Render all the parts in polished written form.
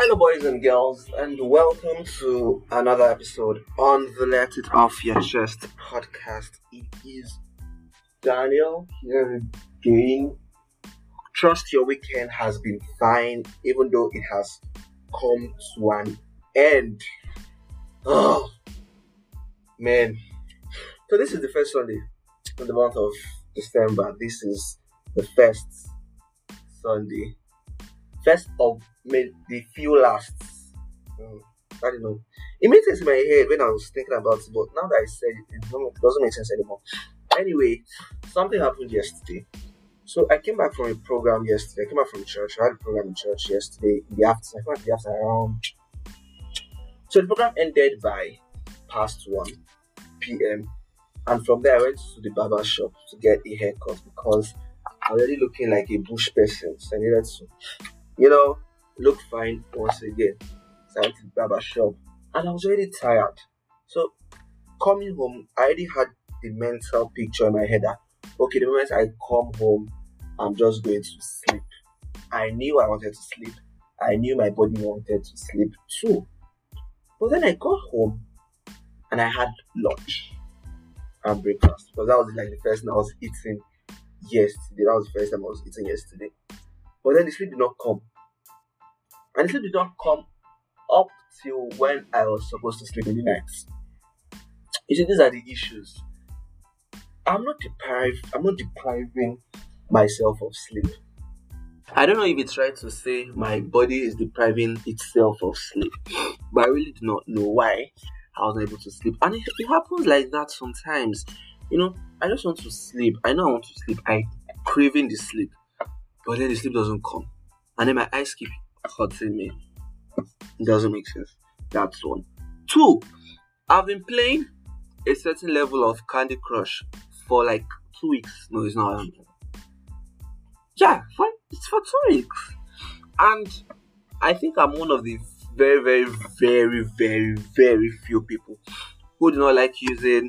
Hello, boys and girls, and welcome to another episode on the Let It Off Your Chest podcast. It is Daniel here again. Trust your weekend has been fine, even though it has come to an end. Oh, man. So, this is the first Sunday in the month of December. This is the first Sunday. First of the few lasts. I don't know. It made sense in my head when I was thinking about it, but now that I said it, it doesn't make sense anymore. Anyway, something happened yesterday. So I came back from a program yesterday. I came back from church. I had a program in church yesterday in the afternoon. I think the afternoon around. So the program ended by past 1 p.m. And from there I went to the barber shop to get a haircut because I was already looking like a bush person. So I needed to, look fine once again. So I went to the barber shop and I was already tired. So coming home, I already had the mental picture in my head that okay, the moment I come home, I'm just going to sleep. I knew I wanted to sleep. I knew my body wanted to sleep too. But then I got home and I had lunch and breakfast because that was like the first time I was eating yesterday. That was the first time I was eating yesterday. But then the sleep did not come. And the sleep did not come up till when I was supposed to sleep in the night. You see, these are the issues. I'm not depriving myself of sleep. I don't know if it's right to say my body is depriving itself of sleep, but I really do not know why I wasn't able to sleep. And it happens like that sometimes. I just want to sleep. I know I want to sleep. I'm craving the sleep, but then the sleep doesn't come. And then my eyes keep hurting me. It doesn't make sense. That's one. 2, I've been playing a certain level of Candy Crush for like 2 weeks. No, it's not. It's for 2 weeks. And I think I'm one of the very, very, very, very, very few people who do not like using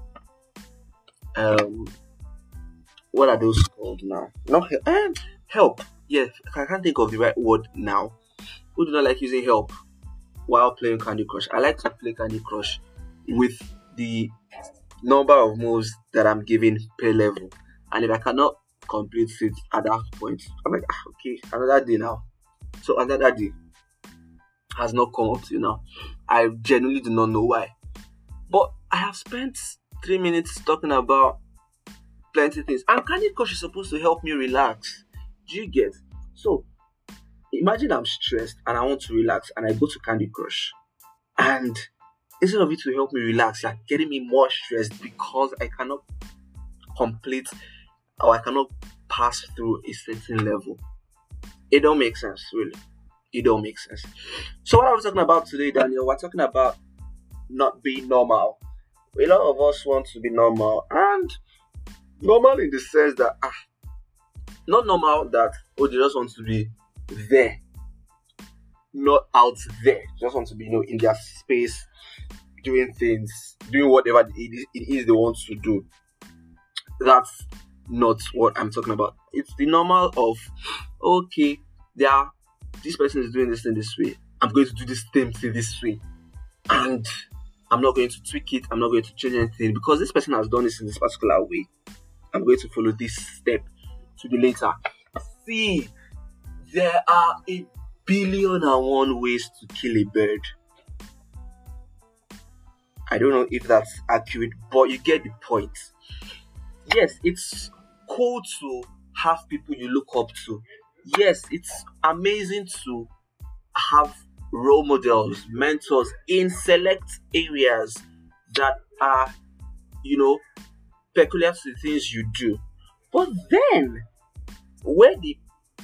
what are those called now? Not help. Yes, I can't think of the right word now. Who do not like using help while playing Candy Crush? I like to play Candy Crush with the number of moves that I'm given per level. And if I cannot complete it at that point, I'm like, okay, another day now. So another day has not come up to now. I genuinely do not know why. But I have spent 3 minutes talking about plenty of things. And Candy Crush is supposed to help me relax. Do you get? So, imagine I'm stressed and I want to relax and I go to Candy Crush. And instead of it to help me relax, you're getting me more stressed because I cannot complete or I cannot pass through a certain level. It don't make sense, really. It don't make sense. So what are we talking about today, Daniel? We're talking about not being normal. A lot of us want to be normal, and normal in the sense that not normal that they just want to be there, not out there. Just want to be in their space, doing things, doing whatever it is they want to do. That's not what I'm talking about. It's the normal of okay, this person is doing this thing this way. I'm going to do this same thing this way, and I'm not going to tweak it. I'm not going to change anything because this person has done this in this particular way. I'm going to follow this step to the later. See, there are 1,000,000,001 ways to kill a bird. I don't know if that's accurate, but you get the point. Yes, it's cool to have people you look up to. Yes, it's amazing to have role models, mentors in select areas that are, peculiar to the things you do. But then, where the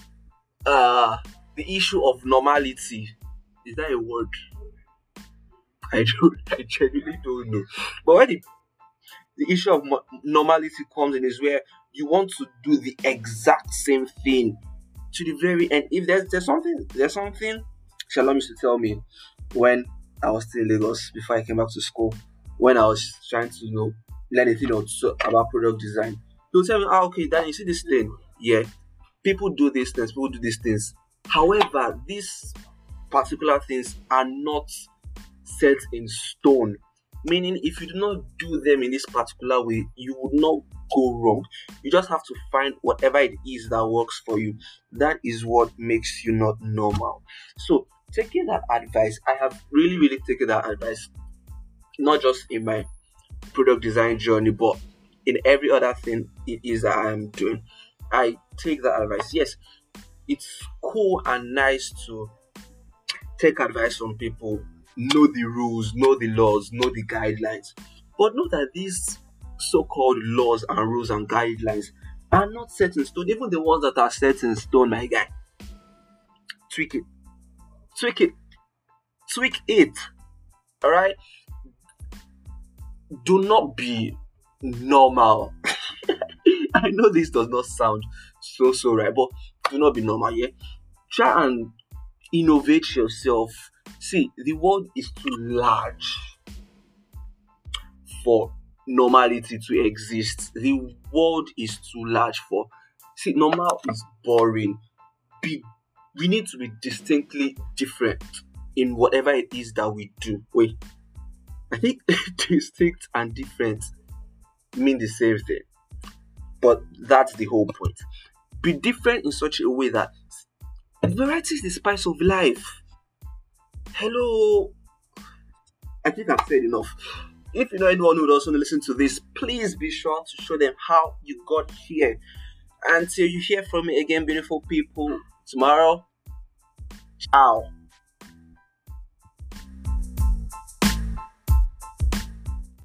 issue of normality, is that a word? I genuinely don't know. But where the issue of normality comes in is where you want to do the exact same thing to the very end. If there's something Shalom used to tell me when I was still in Lagos before I came back to school, when I was trying to learn a thing or two about product design. He'll tell me, okay, Dan, you see this thing? Yeah, people do these things, However, this particular things are not set in stone. Meaning, if you do not do them in this particular way, you would not go wrong. You just have to find whatever it is that works for you. That is what makes you not normal. So, taking that advice, I have really, really taken that advice, not just in my product design journey, but in every other thing it is that I am doing. I take that advice. Yes, it's cool and nice to take advice from people, know the rules, know the laws, know the guidelines. But know that these so called laws and rules and guidelines are not set in stone. Even the ones that are set in stone, my guy, tweak it, tweak it, tweak it. Alright? Do not be normal. I know this does not sound so right, but do not be normal, yeah? Try and innovate yourself. See, the world is too large for normality to exist. The world is too large for. See, normal is boring. We need to be distinctly different in whatever it is that we do. Wait, I think distinct and different mean the same thing, but that's the whole point. Be different in such a way that variety is the spice of life. Hello, I think I've said enough. If you know anyone who would also listen to this, please be sure to show them how you got here. Until you hear from me again, beautiful people, tomorrow, ciao.